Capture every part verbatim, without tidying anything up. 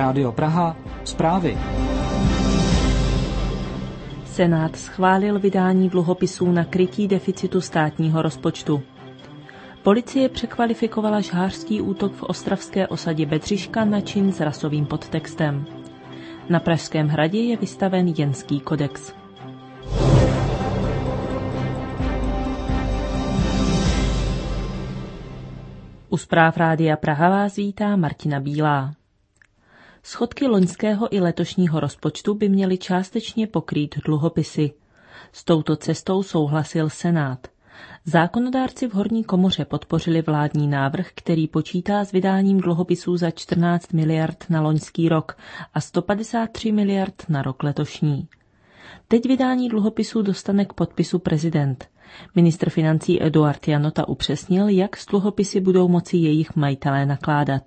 Rádio Praha, zprávy. Senát schválil vydání dluhopisů na krytí deficitu státního rozpočtu. Policie překvalifikovala žhářský útok v ostravské osadě Bedřiška na čin s rasovým podtextem. Na Pražském hradě je vystaven Jenský kodex. U zpráv Rádia Praha vás vítá Martina Bílá. Schodky loňského i letošního rozpočtu by měly částečně pokrýt dluhopisy. S touto cestou souhlasil Senát. Zákonodárci v horní komoře podpořili vládní návrh, který počítá s vydáním dluhopisů za čtrnáct miliard na loňský rok a sto padesát tři miliard na rok letošní. Teď vydání dluhopisů dostane k podpisu prezident. Ministr financí Eduard Janota upřesnil, jak s dluhopisy budou moci jejich majitelé nakládat.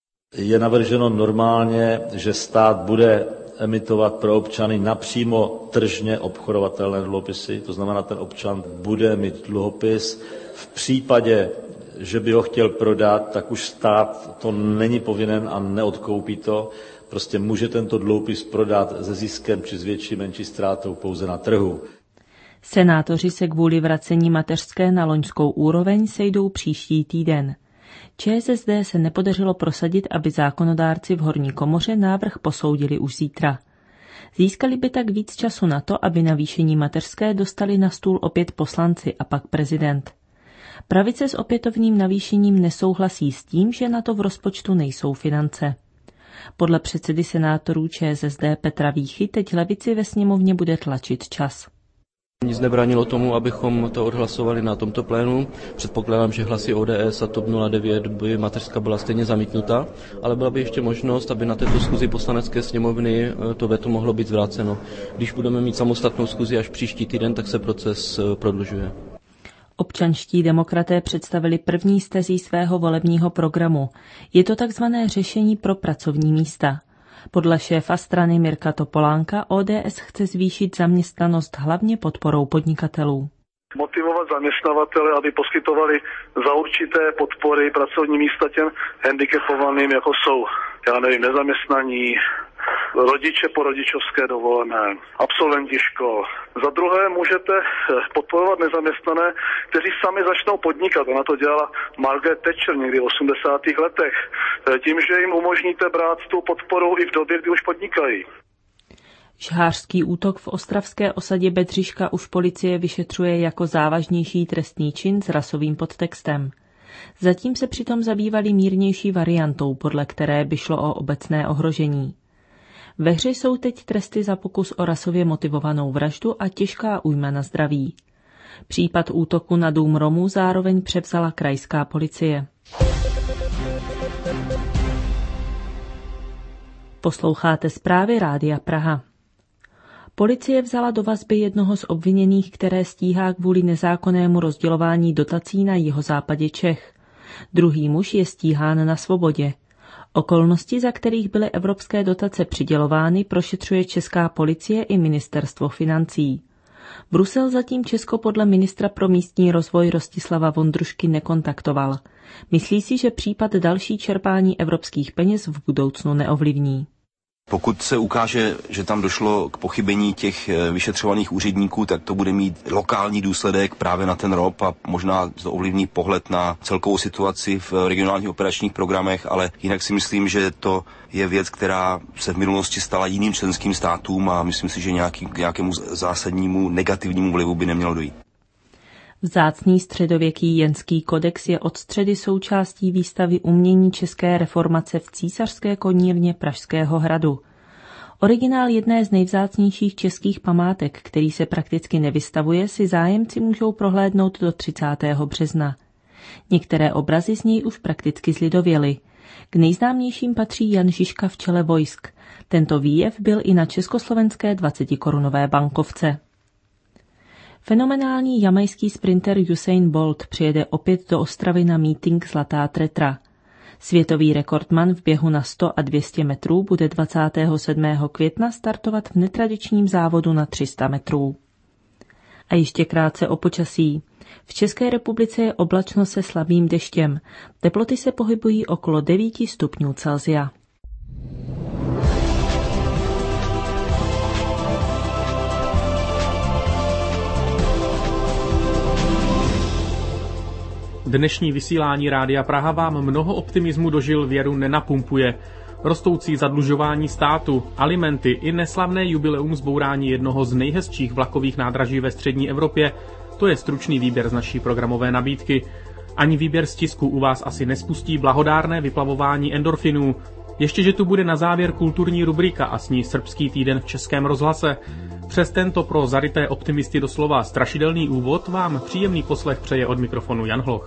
Je navrženo normálně, že stát bude emitovat pro občany napřímo tržně obchodovatelné dluhopisy, to znamená, ten občan bude mít dluhopis. V případě, že by ho chtěl prodat, tak už stát to není povinen a neodkoupí to. Prostě může tento dluhopis prodat se ziskem či s větší, menší ztrátou pouze na trhu. Senátoři se kvůli vracení mateřské na loňskou úroveň sejdou příští týden. ČSSD se nepodařilo prosadit, aby zákonodárci v horní komoře návrh posoudili už zítra. Získali by tak víc času na to, aby navýšení mateřské dostali na stůl opět poslanci a pak prezident. Pravice s opětovným navýšením nesouhlasí s tím, že na to v rozpočtu nejsou finance. Podle předsedy senátorů ČSSD Petra Víchy teď levici ve sněmovně bude tlačit čas. Nic nebránilo tomu, abychom to odhlasovali na tomto plénu. Předpokládám, že hlasy O D S a T O P nula devět by mateřská byla stejně zamítnuta, ale byla by ještě možnost, aby na této schůzi poslanecké sněmovny to veto mohlo být zvráceno. Když budeme mít samostatnou schůzi až příští týden, tak se proces prodlužuje. Občanští demokraté představili první z tezí svého volebního programu. Je to takzvané řešení pro pracovní místa. Podle šéfa strany Mirka Topolánka O D S chce zvýšit zaměstnanost hlavně podporou podnikatelů. Motivovat zaměstnavatele, aby poskytovali za určité podpory pracovní místa těm handicapovaným, jako jsou, já nevím, nezaměstnaní, rodiče po rodičovské dovolené, absolventi škol. Za druhé můžete podporovat nezaměstnané, kteří sami začnou podnikat. Ona to dělala Margaret Thatcher někdy v osmdesátých letech. Tím, že jim umožníte brát tu podporu i v době, kdy už podnikají. Žhářský útok v ostravské osadě Bedřiška už policie vyšetřuje jako závažnější trestný čin s rasovým podtextem. Zatím se přitom zabývali mírnější variantou, podle které by šlo o obecné ohrožení. Ve hře jsou teď tresty za pokus o rasově motivovanou vraždu a těžká újma na zdraví. Případ útoku na dům Romů zároveň převzala krajská policie. Posloucháte zprávy Rádia Praha. Policie vzala do vazby jednoho z obviněných, které stíhá kvůli nezákonnému rozdělování dotací na jihozápadě Čech. Druhý muž je stíhán na svobodě. Okolnosti, za kterých byly evropské dotace přidělovány, prošetřuje česká policie i ministerstvo financí. Brusel zatím Česko podle ministra pro místní rozvoj Rostislava Vondrušky nekontaktoval. Myslí si, že případ další čerpání evropských peněz v budoucnu neovlivní. Pokud se ukáže, že tam došlo k pochybení těch vyšetřovaných úředníků, tak to bude mít lokální důsledek právě na ten R O P a možná to ovlivní pohled na celkovou situaci v regionálních operačních programech, ale jinak si myslím, že to je věc, která se v minulosti stala jiným členským státům a myslím si, že nějaký, nějakému zásadnímu negativnímu vlivu by nemělo dojít. Vzácný středověký Jenský kodex je od středy součástí výstavy umění české reformace v Císařské konírně Pražského hradu. Originál jedné z nejvzácnějších českých památek, který se prakticky nevystavuje, si zájemci můžou prohlédnout do třicátého března. Některé obrazy z něj už prakticky zlidověly. K nejznámějším patří Jan Žižka v čele vojsk. Tento výjev byl i na československé dvacetikorunové bankovce. Fenomenální jamajský sprinter Usain Bolt přijede opět do Ostravy na mítink Zlatá tretra. Světový rekordman v běhu na sto a dvě stě metrů bude dvacátého sedmého května startovat v netradičním závodu na tři sta metrů. A ještě krátce o počasí. V České republice je oblačno se slabým deštěm. Teploty se pohybují okolo devět stupňů Celsia. Dnešní vysílání Rádia Praha vám mnoho optimismu do žil věru nenapumpuje. Rostoucí zadlužování státu, alimenty i neslavné jubileum zbourání jednoho z nejhezčích vlakových nádraží ve střední Evropě, to je stručný výběr z naší programové nabídky. Ani výběr z tisku u vás asi nespustí blahodárné vyplavování endorfinů. Ještě, že tu bude na závěr kulturní rubrika a s ní srbský týden v Českém rozhlase. Přes tento pro zaryté optimisty doslova strašidelný úvod vám příjemný poslech přeje od mikrofonu Jan Hloch.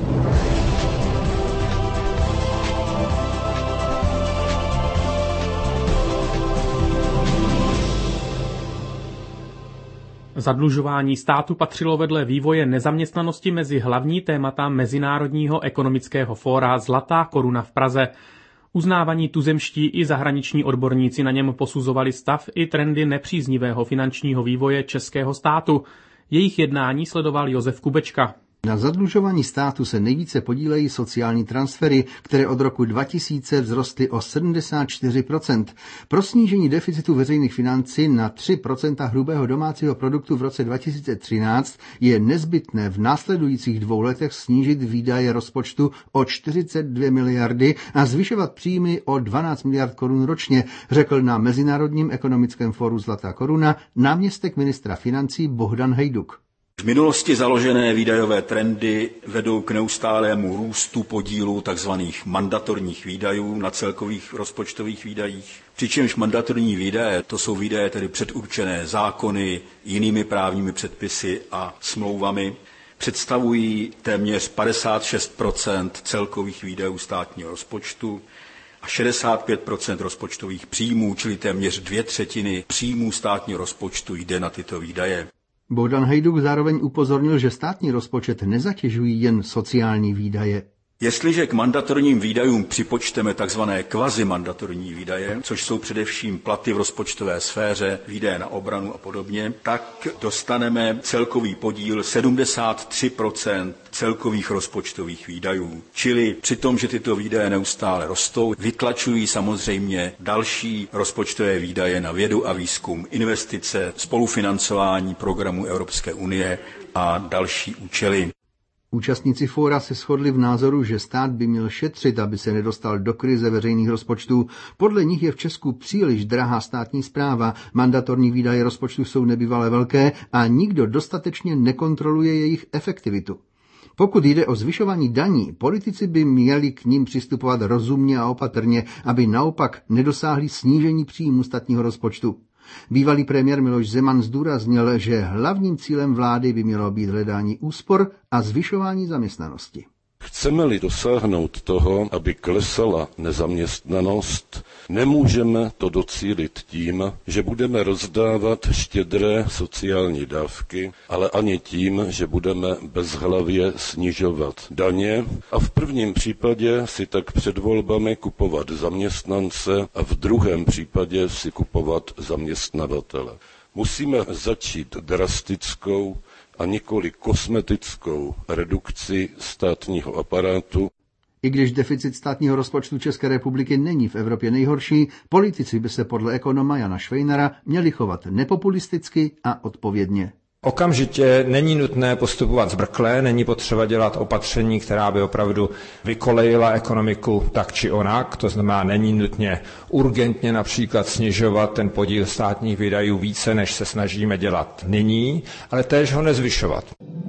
Zadlužování státu patřilo vedle vývoje nezaměstnanosti mezi hlavní témata Mezinárodního ekonomického fóra Zlatá koruna v Praze. Uznávaní tuzemští i zahraniční odborníci na něm posuzovali stav i trendy nepříznivého finančního vývoje českého státu. Jejich jednání sledoval Josef Kubečka. Na zadlužování státu se nejvíce podílejí sociální transfery, které od roku dva tisíce vzrostly o sedmdesát čtyři procent. Pro snížení deficitu veřejných financí na tři procenta hrubého domácího produktu v roce dva tisíce třináct je nezbytné v následujících dvou letech snížit výdaje rozpočtu o čtyřicet dvě miliardy a zvyšovat příjmy o dvanáct miliard korun ročně, řekl na Mezinárodním ekonomickém fóru Zlatá koruna náměstek ministra financí Bohdan Hejduk. V minulosti založené výdajové trendy vedou k neustálému růstu podílu tzv. Mandatorních výdajů na celkových rozpočtových výdajích. Přičemž mandatorní výdaje, to jsou výdaje tedy předurčené zákony, jinými právními předpisy a smlouvami, představují téměř padesát šest procent celkových výdajů státního rozpočtu a šedesát pět procent rozpočtových příjmů, čili téměř dvě třetiny příjmů státního rozpočtu jde na tyto výdaje. Bohdan Hejduk zároveň upozornil, že státní rozpočet nezatěžují jen sociální výdaje. Jestliže k mandatorním výdajům připočteme tzv. Kvazimandatorní výdaje, což jsou především platy v rozpočtové sféře, výdaje na obranu a podobně, tak dostaneme celkový podíl sedmdesát tři procent celkových rozpočtových výdajů. Čili při tom, že tyto výdaje neustále rostou, vytlačují samozřejmě další rozpočtové výdaje na vědu a výzkum, investice, spolufinancování programů Evropské unie a další účely. Účastníci fóra se shodli v názoru, že stát by měl šetřit, aby se nedostal do krize veřejných rozpočtů. Podle nich je v Česku příliš drahá státní správa, mandatorní výdaje rozpočtu jsou nebývalé velké a nikdo dostatečně nekontroluje jejich efektivitu. Pokud jde o zvyšování daní, politici by měli k ním přistupovat rozumně a opatrně, aby naopak nedosáhli snížení příjmu státního rozpočtu. Bývalý premiér Miloš Zeman zdůraznil, že hlavním cílem vlády by mělo být hledání úspor a zvyšování zaměstnanosti. Chceme-li dosáhnout toho, aby klesala nezaměstnanost, nemůžeme to docílit tím, že budeme rozdávat štědré sociální dávky, ale ani tím, že budeme bezhlavě snižovat daně a v prvním případě si tak před volbami kupovat zaměstnance a v druhém případě si kupovat zaměstnavatele. Musíme začít drastickou a nikoli kosmetickou redukci státního aparátu. I když deficit státního rozpočtu České republiky není v Evropě nejhorší, politici by se podle ekonoma Jana Švejnara měli chovat nepopulisticky a odpovědně. Okamžitě není nutné postupovat zbrkle, není potřeba dělat opatření, která by opravdu vykolejila ekonomiku tak či onak, to znamená, není nutně urgentně například snižovat ten podíl státních výdajů více, než se snažíme dělat nyní, ale též ho nezvyšovat.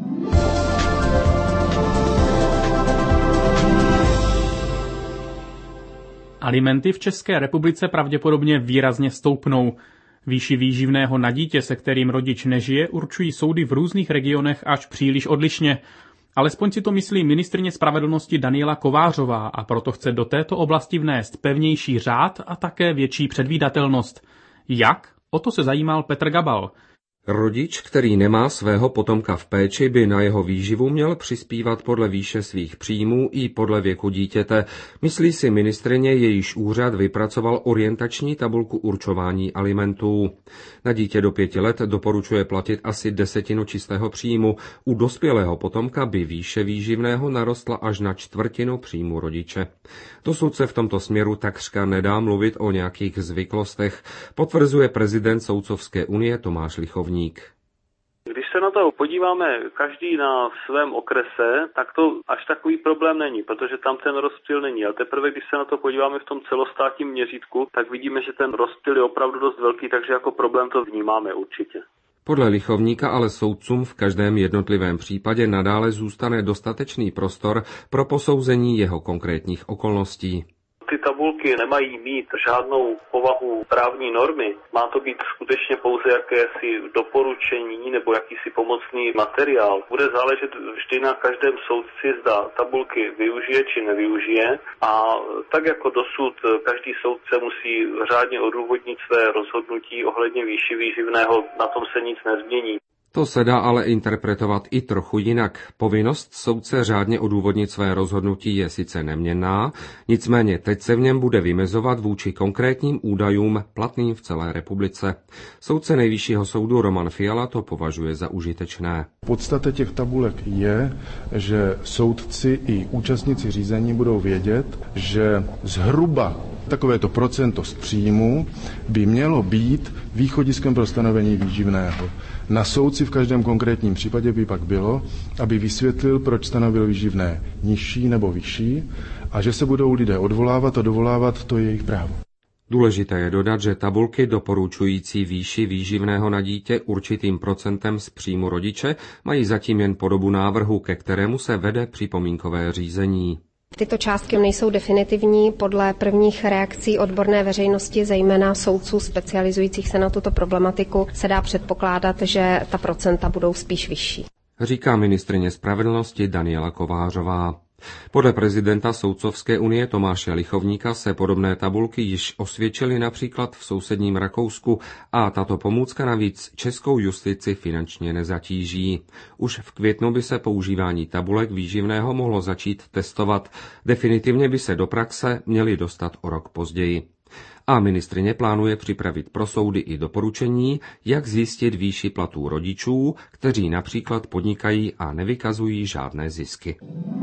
Alimenty v České republice pravděpodobně výrazně stoupnou. Výši výživného na dítě, se kterým rodič nežije, určují soudy v různých regionech až příliš odlišně. Alespoň si to myslí ministryně spravedlnosti Daniela Kovářová a proto chce do této oblasti vnést pevnější řád a také větší předvídatelnost. Jak? O to se zajímal Petr Gabal. Rodič, který nemá svého potomka v péči, by na jeho výživu měl přispívat podle výše svých příjmů i podle věku dítěte. Myslí si ministryně, jejíž úřad vypracoval orientační tabulku určování alimentů. Na dítě do pěti let doporučuje platit asi desetinu čistého příjmu. U dospělého potomka by výše výživného narostla až na čtvrtinu příjmu rodiče. Dosud se v tomto směru takřka nedá mluvit o nějakých zvyklostech, potvrzuje prezident Soudcovské unie Tomáš Lichovník. Když se na to podíváme každý na svém okrese, tak to až takový problém není, protože tam ten rozptyl není. Ale teprve, když se na to podíváme v tom celostátním měřítku, tak vidíme, že ten rozptyl je opravdu dost velký, takže jako problém to vnímáme určitě. Podle Lichovníka ale soudcům v každém jednotlivém případě nadále zůstane dostatečný prostor pro posouzení jeho konkrétních okolností. Ty tabulky nemají mít žádnou povahu právní normy. Má to být skutečně pouze jakési doporučení nebo jakýsi pomocný materiál. Bude záležet vždy na každém soudci, zda tabulky využije či nevyužije. A tak jako dosud každý soudce musí řádně odůvodnit své rozhodnutí ohledně výši výživného, na tom se nic nezmění. To se dá ale interpretovat i trochu jinak. Povinnost soudce řádně odůvodnit své rozhodnutí je sice neměnná, nicméně teď se v něm bude vymezovat vůči konkrétním údajům platným v celé republice. Soudce Nejvyššího soudu Roman Fiala to považuje za užitečné. Podstata těch tabulek je, že soudci i účastníci řízení budou vědět, že zhruba takovéto procento z příjmu by mělo být východiskem pro stanovení výživného. Na soudci v každém konkrétním případě by pak bylo, aby vysvětlil, proč stanovil výživné nižší nebo vyšší a že se budou lidé odvolávat a dovolávat, to je jejich právo. Důležité je dodat, že tabulky doporučující výši výživného na dítě určitým procentem z příjmu rodiče mají zatím jen podobu návrhu, ke kterému se vede připomínkové řízení. Tyto částky nejsou definitivní. Podle prvních reakcí odborné veřejnosti, zejména soudců specializujících se na tuto problematiku, se dá předpokládat, že ta procenta budou spíš vyšší. Říká ministryně spravedlnosti Daniela Kovářová. Podle prezidenta Soudcovské unie Tomáše Lichovníka se podobné tabulky již osvědčily například v sousedním Rakousku a tato pomůcka navíc českou justici finančně nezatíží. Už v květnu by se používání tabulek výživného mohlo začít testovat. Definitivně by se do praxe měly dostat o rok později. A ministryně plánuje připravit pro soudy i doporučení, jak zjistit výši platů rodičů, kteří například podnikají a nevykazují žádné zisky.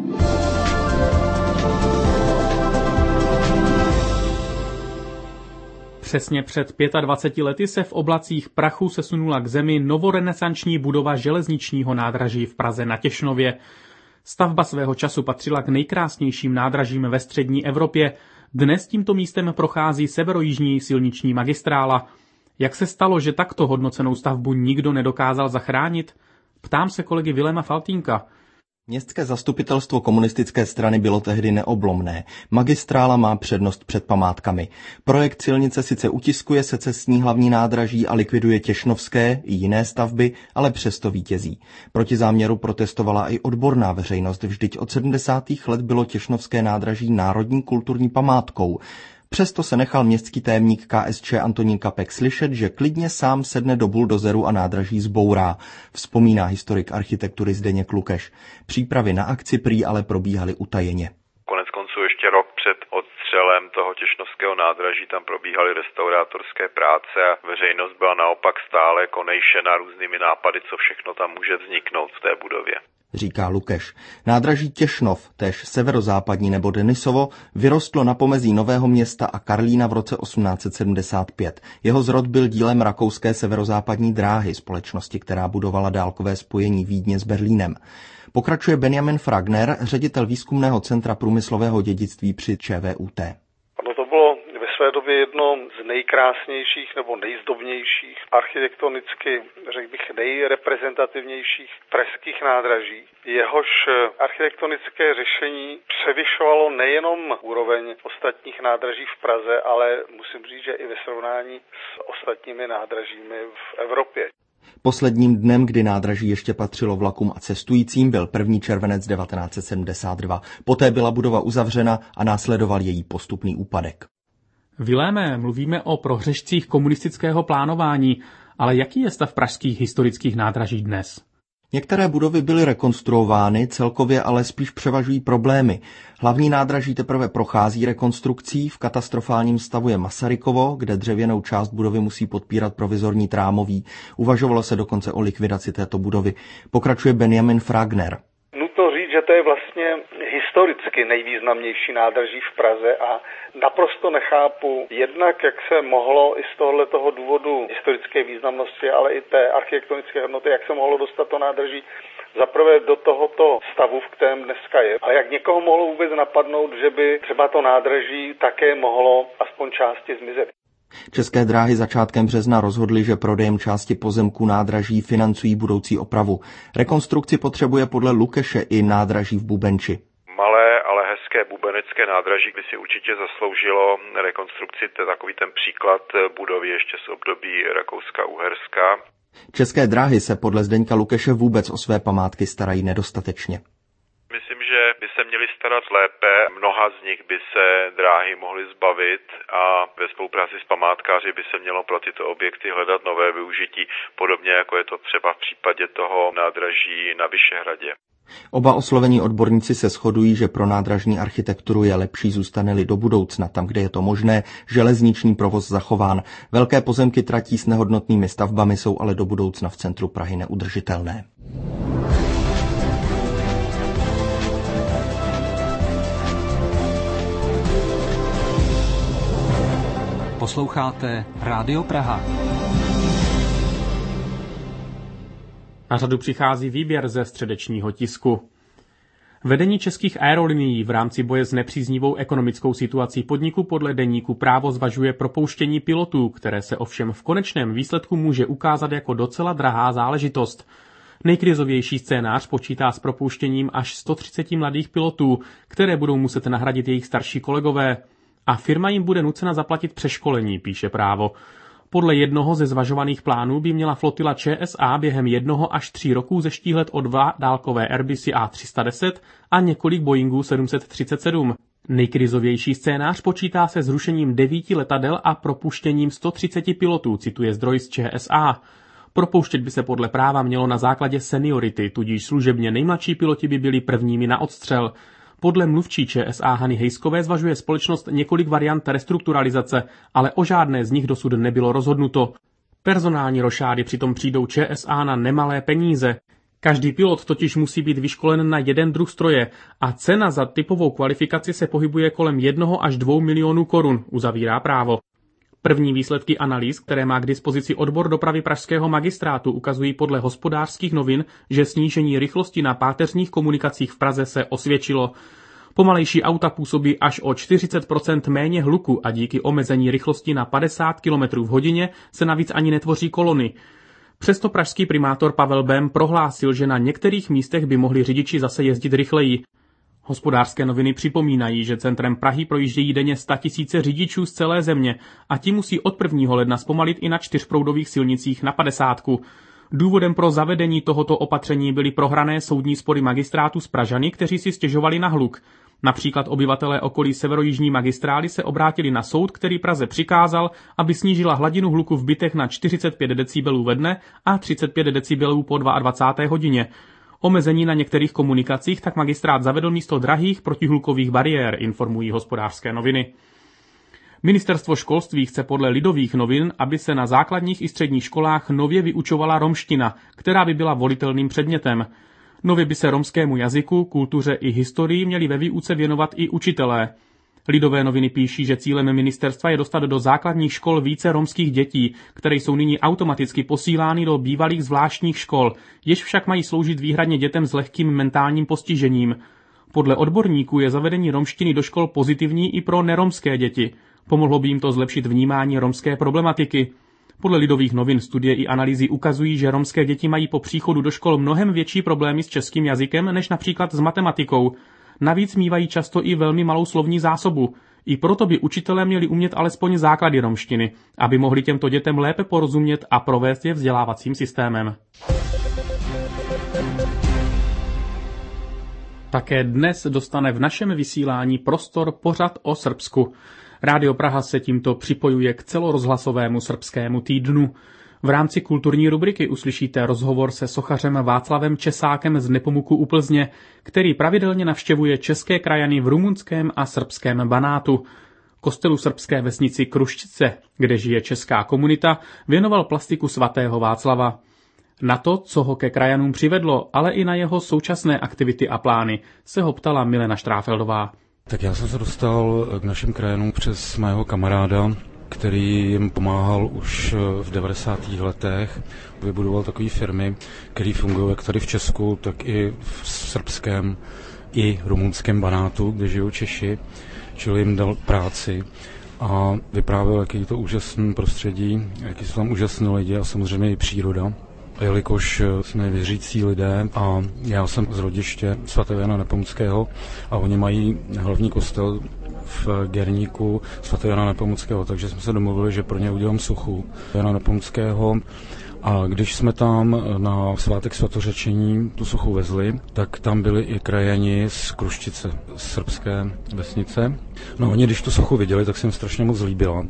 Přesně před dvaceti pěti lety se v oblacích prachu sesunula k zemi novorenesanční budova železničního nádraží v Praze na Těšnově. Stavba svého času patřila k nejkrásnějším nádražím ve střední Evropě. Dnes tímto místem prochází severojižní silniční magistrála. Jak se stalo, že takto hodnocenou stavbu nikdo nedokázal zachránit? Ptám se kolegy Viléma Faltínka. Městské zastupitelstvo komunistické strany bylo tehdy neoblomné. Magistrála má přednost před památkami. Projekt silnice sice utiskuje secesní hlavní nádraží a likviduje těšnovské i jiné stavby, ale přesto vítězí. Proti záměru protestovala i odborná veřejnost, vždyť od sedmdesátých let bylo těšnovské nádraží národní kulturní památkou. Přesto se nechal městský tajemník K S Č Antonín Kapek slyšet, že klidně sám sedne do buldozeru a nádraží zbourá, vzpomíná historik architektury Zdeněk Lukeš. Přípravy na akci prý ale probíhaly utajeně. Konec konců ještě rok před odstřelem toho těšnovského nádraží tam probíhaly restaurátorské práce a veřejnost byla naopak stále konejšena různými nápady, co všechno tam může vzniknout v té budově. Říká Lukeš. Nádraží Těšnov, též severozápadní nebo Denisovo, vyrostlo na pomezí Nového Města a Karlína v roce osmnáct set sedmdesát pět. Jeho zrod byl dílem rakouské severozápadní dráhy, společnosti, která budovala dálkové spojení Vídně s Berlínem. Pokračuje Benjamin Fragner, ředitel výzkumného centra průmyslového dědictví při Č V U T. Ano, to bylo ve své době jedno z nejkrásnějších nebo nejzdobnějších, architektonicky, řekl bych, nejreprezentativnějších pražských nádraží. Jehož architektonické řešení převyšovalo nejenom úroveň ostatních nádraží v Praze, ale musím říct, že i ve srovnání s ostatními nádražími v Evropě. Posledním dnem, kdy nádraží ještě patřilo vlakům a cestujícím, byl první červenec devatenáct set sedmdesát dva. Poté byla budova uzavřena a následoval její postupný úpadek. Viléme, mluvíme o prohřešcích komunistického plánování, ale jaký je stav pražských historických nádraží dnes? Některé budovy byly rekonstruovány, celkově ale spíš převažují problémy. Hlavní nádraží teprve prochází rekonstrukcí, v katastrofálním stavu je Masarykovo, kde dřevěnou část budovy musí podpírat provizorní trámový. Uvažovalo se dokonce o likvidaci této budovy. Pokračuje Benjamin Fragner. Nutno říct, že to je vlastně historicky nejvýznamnější nádraží v Praze a naprosto nechápu jednak, jak se mohlo i z tohoto důvodu historické významnosti, ale i té architektonické hodnoty, jak se mohlo dostat to nádraží zaprvé do tohoto stavu, v kterém dneska je. A jak někoho mohlo vůbec napadnout, že by třeba to nádraží také mohlo aspoň části zmizet. České dráhy začátkem března rozhodly, že prodejem části pozemků nádraží financují budoucí opravu. Rekonstrukci potřebuje podle Lukeše i nádraží v Bubenči. Malé, ale hezké bubenické nádraží by si určitě zasloužilo rekonstrukci, to je takový ten příklad budovy ještě z období Rakouska-Uherska. České dráhy se podle Zdeňka Lukeše vůbec o své památky starají nedostatečně. Myslím, že by se měli starat lépe, mnoha z nich by se dráhy mohly zbavit a ve spolupráci s památkáři by se mělo pro tyto objekty hledat nové využití, podobně jako je to třeba v případě toho nádraží na Vyšehradě. Oba oslovení odborníci se shodují, že pro nádražní architekturu je lepší zůstane-li do budoucna, tam, kde je to možné, železniční provoz zachován. Velké pozemky tratí s nehodnotnými stavbami jsou ale do budoucna v centru Prahy neudržitelné. Posloucháte Rádio Praha. Na řadu přichází výběr ze středečního tisku. Vedení českých aerolinií v rámci boje s nepříznivou ekonomickou situací podniku podle deníku Právo zvažuje propouštění pilotů, které se ovšem v konečném výsledku může ukázat jako docela drahá záležitost. Nejkrizovější scénář počítá s propouštěním až sto třicet mladých pilotů, které budou muset nahradit jejich starší kolegové. A firma jim bude nucena zaplatit přeškolení, píše Právo. Podle jednoho ze zvažovaných plánů by měla flotila ČSA během jednoho až tří roků zeštíhlet o dva dálkové Airbusy A tři sta deset a několik Boeingů sedm set třicet sedm. Nejkrizovější scénář počítá se zrušením devíti letadel a propuštěním sto třicet pilotů, cituje zdroj z ČSA. Propouštět by se podle Práva mělo na základě seniority, tudíž služebně nejmladší piloti by byli prvními na odstřel. Podle mluvčí ČSA Hany Hejskové zvažuje společnost několik variant restrukturalizace, ale o žádné z nich dosud nebylo rozhodnuto. Personální rošády přitom přijdou ČSA na nemalé peníze. Každý pilot totiž musí být vyškolen na jeden druh stroje a cena za typovou kvalifikaci se pohybuje kolem jednoho až dvou milionů korun, uzavírá Právo. První výsledky analýz, které má k dispozici odbor dopravy pražského magistrátu, ukazují podle Hospodářských novin, že snížení rychlosti na páteřních komunikacích v Praze se osvědčilo. Pomalejší auta působí až o čtyřicet procent méně hluku a díky omezení rychlosti na padesát kilometrů v hodině se navíc ani netvoří kolony. Přesto pražský primátor Pavel Bém prohlásil, že na některých místech by mohli řidiči zase jezdit rychleji. Hospodářské noviny připomínají, že centrem Prahy projíždějí denně statisíce řidičů z celé země a ti musí od prvního ledna zpomalit i na čtyřproudových silnicích na padesátku. Důvodem pro zavedení tohoto opatření byly prohrané soudní spory magistrátu s Pražany, kteří si stěžovali na hluk. Například obyvatelé okolí severojižní magistrály se obrátili na soud, který Praze přikázal, aby snížila hladinu hluku v bytech na čtyřicet pět decibelů ve dne a třicet pět decibelů po dvacáté druhé hodině. Omezení na některých komunikacích tak magistrát zavedl místo drahých protihlukových bariér, informují Hospodářské noviny. Ministerstvo školství chce podle Lidových novin, aby se na základních i středních školách nově vyučovala romština, která by byla volitelným předmětem. Nově by se romskému jazyku, kultuře i historii měli ve výuce věnovat i učitelé. Lidové noviny píší, že cílem ministerstva je dostat do základních škol více romských dětí, které jsou nyní automaticky posílány do bývalých zvláštních škol, jež však mají sloužit výhradně dětem s lehkým mentálním postižením. Podle odborníků je zavedení romštiny do škol pozitivní i pro neromské děti. Pomohlo by jim to zlepšit vnímání romské problematiky. Podle Lidových novin studie i analýzy ukazují, že romské děti mají po příchodu do škol mnohem větší problémy s českým jazykem než například s matematikou. Navíc mívají často i velmi malou slovní zásobu. I proto by učitelé měli umět alespoň základy romštiny, aby mohli těmto dětem lépe porozumět a provést je vzdělávacím systémem. Také dnes dostane v našem vysílání prostor pořad o Srbsku. Rádio Praha se tímto připojuje k celorozhlasovému srbskému týdnu. V rámci kulturní rubriky uslyšíte rozhovor se sochařem Václavem Česákem z Nepomuku u Plzně, který pravidelně navštěvuje české krajany v rumunském a srbském Banátu. Kostelu srbské vesnici Kruščice, kde žije česká komunita, věnoval plastiku svatého Václava. Na to, co ho ke krajanům přivedlo, ale i na jeho současné aktivity a plány, se ho ptala Milena Štráfeldová. Tak já jsem se dostal k našim krajanům přes mého kamaráda, který jim pomáhal už v devadesátých letech. Vybudoval takové firmy, které fungují jak tady v Česku, tak i v srbském i rumunském Banátu, kde žijou Češi, čili jim dal práci a vyprávěl, jaký je to úžasné prostředí, jaký jsou tam úžasné lidi a samozřejmě i příroda. A jelikož jsme věřící lidé a já jsem z rodiště svatého Jana Nepomuckého a oni mají hlavní kostel v Gerníku svatého Jana Nepomuckého, takže jsme se domluvili, že pro ně udělám sochu Jana Nepomuckého. A když jsme tam na svátek svatořečení tu sochu vezli, tak tam byli i krajani z Kruštice, z srbské vesnice. No oni, když tu sochu viděli, tak se jim strašně moc líbila.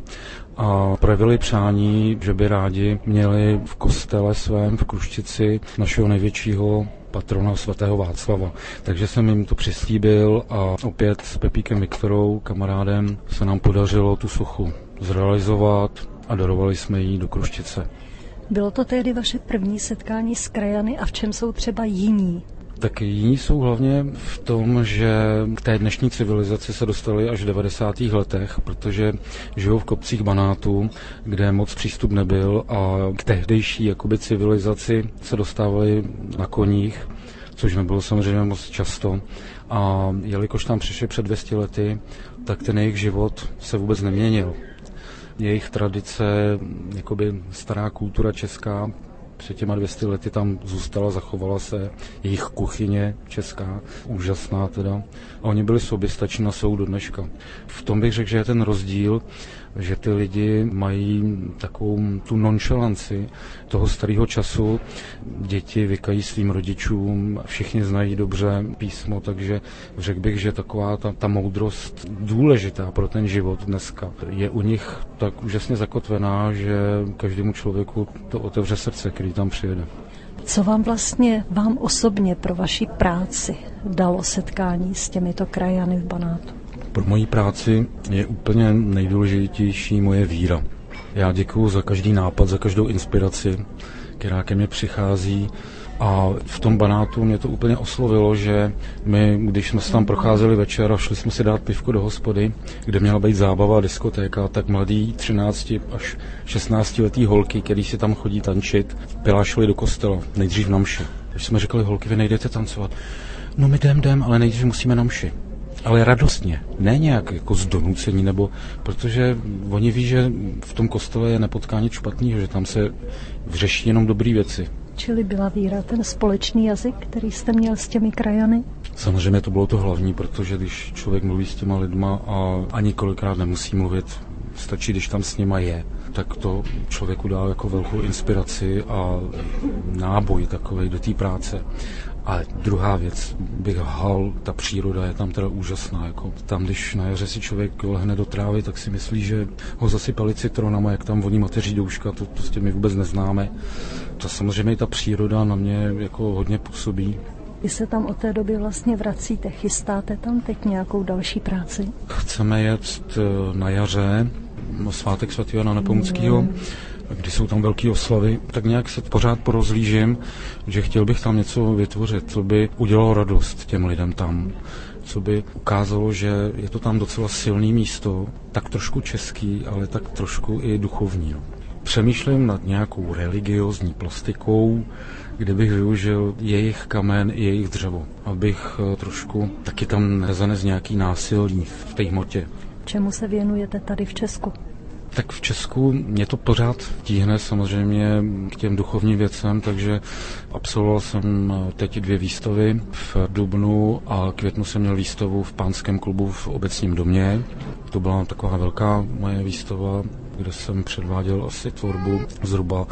A projevili přání, že by rádi měli v kostele svém v Kruštici našeho největšího patrona svatého Václava. Takže jsem jim to přislíbil a opět s Pepíkem Viktorou, kamarádem, se nám podařilo tu sochu zrealizovat a darovali jsme ji do Kruštice. Bylo to tehdy vaše první setkání s krajany a v čem jsou třeba jiní? Tak jiní jsou hlavně v tom, že k té dnešní civilizaci se dostali až v devadesátých letech, protože žijou v kopcích Banátu, kde moc přístup nebyl a k tehdejší jakoby civilizaci se dostávali na koních, což nebylo samozřejmě moc často. A jelikož tam přišli před dvěma sty lety, tak ten jejich život se vůbec neměnil. Jejich tradice, jakoby stará kultura česká, před těma dvěma lety tam zůstala, zachovala se jejich kuchyně česká, úžasná teda. A oni byli soběstační a jsou do dneška. V tom bych řekl, že je ten rozdíl, že ty lidi mají takovou tu nonchalanci toho starého času. Děti vykají svým rodičům, všichni znají dobře písmo, takže řekl bych, že taková ta, ta moudrost důležitá pro ten život dneska je u nich tak úžasně zakotvená, že každému člověku to otevře srdce, který tam přijede. Co vám vlastně, vám osobně pro vaši práci dalo setkání s těmito krajany v Banátu? Pro moji práci je úplně nejdůležitější moje víra. Já děkuju za každý nápad, za každou inspiraci, která ke mně přichází. A v tom Banátu mě to úplně oslovilo, že my, když jsme se tam procházeli večer a šli jsme si dát pivko do hospody, kde měla být zábava a diskotéka, tak mladí třinácti až šestnáctiletý holky, který si tam chodí tančit, pilášili do kostela, nejdřív na mši. Takže jsme řekli, holky, vy nejdete tancovat. No my jdem, jdem, ale nejdřív musíme na mši. Ale radostně, ne nějak jako z donucení, nebo protože oni ví, že v tom kostele je nepotkání špatného, že tam se řeší jenom dobré věci. Čili byla víra ten společný jazyk, který jste měl s těmi krajany? Samozřejmě to bylo to hlavní, protože když člověk mluví s těma lidma a ani kolikrát nemusí mluvit, stačí, když tam s nima je, tak to člověku dá jako velkou inspiraci a náboj takovej do té práce. A druhá věc, bych hal, ta příroda je tam teda úžasná. Jako tam, když na jaře si člověk lehne do trávy, tak si myslí, že ho zasypali citronama, jak tam voní mateří douška, to prostě my vůbec neznáme. To samozřejmě i ta příroda na mě jako hodně působí. Vy se tam od té doby vlastně vracíte, chystáte tam teď nějakou další práci? Chceme jet na jaře, na svátek svatého Jana Nepomuckého, mm. kdy jsou tam velké oslavy, tak nějak se pořád porozlížím, že chtěl bych tam něco vytvořit, co by udělalo radost těm lidem tam, co by ukázalo, že je to tam docela silný místo, tak trošku český, ale tak trošku i duchovní. Přemýšlím nad nějakou religiózní plastikou, kde bych využil jejich kamen i jejich dřevo, abych trošku taky tam nezanes nějaký násilí v té hmotě. Čemu se věnujete tady v Česku? Tak v Česku mě to pořád tíhne samozřejmě k těm duchovním věcem, takže absolvoval jsem teď dvě výstavy. V dubnu a květnu jsem měl výstavu v Pánském klubu v Obecním domě. To byla taková velká moje výstava, kde jsem předváděl asi tvorbu zhruba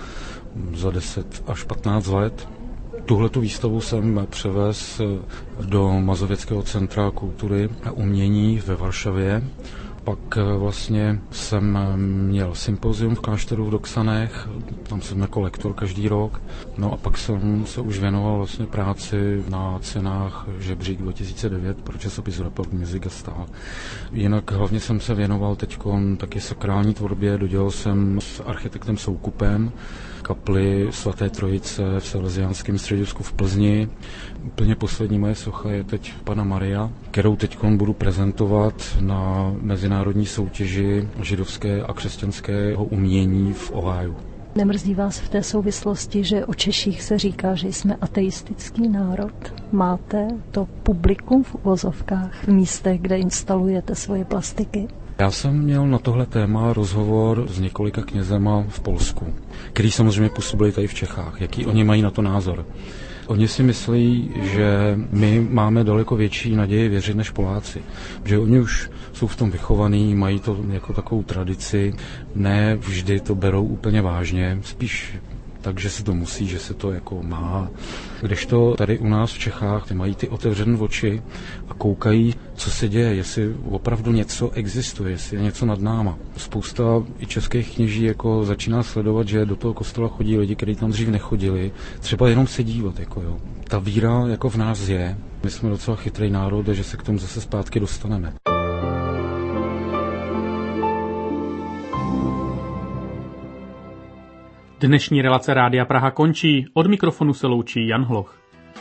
za deset až patnáct let. Tuhletu výstavu jsem převez do Mazověckého centra kultury a umění ve Varšavě. Pak vlastně jsem měl sympozium v klášteru v Doksanech, tam jsem jako lektor každý rok. No a pak jsem se už věnoval vlastně práci na cenách Žebřík dva tisíce devět pro časopis Report Music a Style. Jinak hlavně jsem se věnoval teď taky sakrální tvorbě, dodělal jsem s architektem Soukupem v kapli svaté Trojice v Salesiánském středisku v Plzni. Úplně poslední moje socha je teď Panna Maria, kterou teď budu prezentovat na mezinárodní soutěži židovské a křesťanského umění v Ohiu. Nemrzí vás v té souvislosti, že o Češích se říká, že jsme ateistický národ? Máte to publikum v uvozovkách v místech, kde instalujete svoje plastiky? Já jsem měl na tohle téma rozhovor s několika knězema v Polsku, který samozřejmě působili tady v Čechách. Jaký oni mají na to názor? Oni si myslí, že my máme daleko větší naději věřit než Poláci. Že oni už jsou v tom vychovaní, mají to jako takovou tradici, ne vždy to berou úplně vážně, spíš tak, že se to musí, že se to jako má. Kdežto tady u nás v Čechách ty mají ty otevřené oči a koukají, co se děje, jestli opravdu něco existuje, jestli je něco nad náma. Spousta i českých kněží jako začíná sledovat, že do toho kostela chodí lidi, kteří tam dřív nechodili, třeba jenom se dívat. Jako jo. Ta víra jako v nás je. My jsme docela chytrý národ, že se k tomu zase zpátky dostaneme. Dnešní relace Rádia Praha končí. Od mikrofonu se loučí Jan Hloch.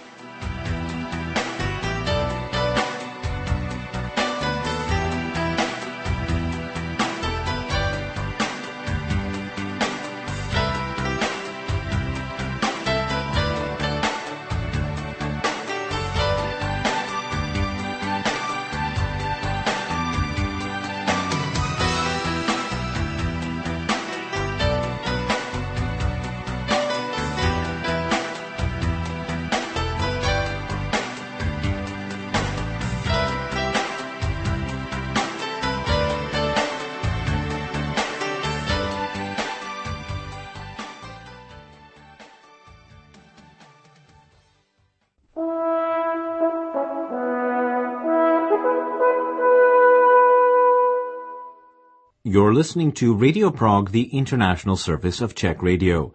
You're listening to Radio Prague, the international service of Czech Radio.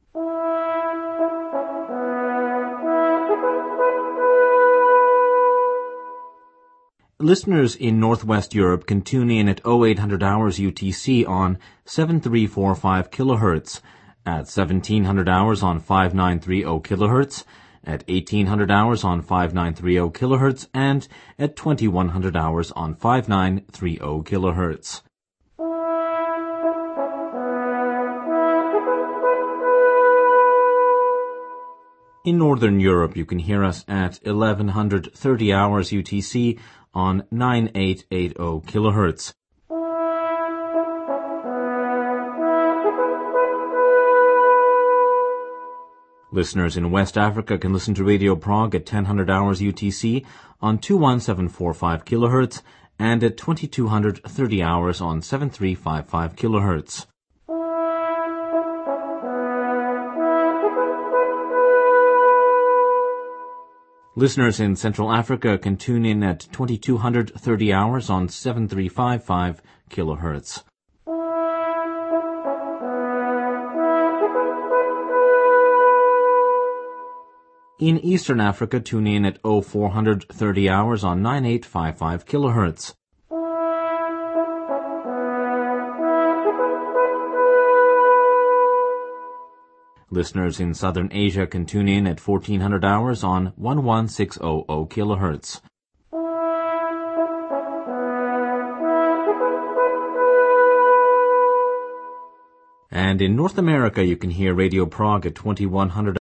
Listeners in Northwest Europe can tune in at oh eight hundred hours U T C on seven three four five kilohertz, at seventeen hundred hours on five nine three zero kilohertz, at eighteen hundred hours on five nine three zero kilohertz, and at twenty-one hundred hours on five nine three zero kilohertz. In Northern Europe, you can hear us at eleven thirty hours U T C on nine eight eight zero kilohertz. Listeners in West Africa can listen to Radio Prague at ten hundred hours U T C on two one seven four five kilohertz and at twenty-two thirty hours on seven three five five kilohertz. Listeners in Central Africa can tune in at twenty-two thirty hours on seven three five five kilohertz. In Eastern Africa, tune in at oh four thirty hours on nine eight five five kilohertz. Listeners in Southern Asia can tune in at fourteen hundred hours on eleven six hundred kilohertz. And in North America, you can hear Radio Prague at twenty-one hundred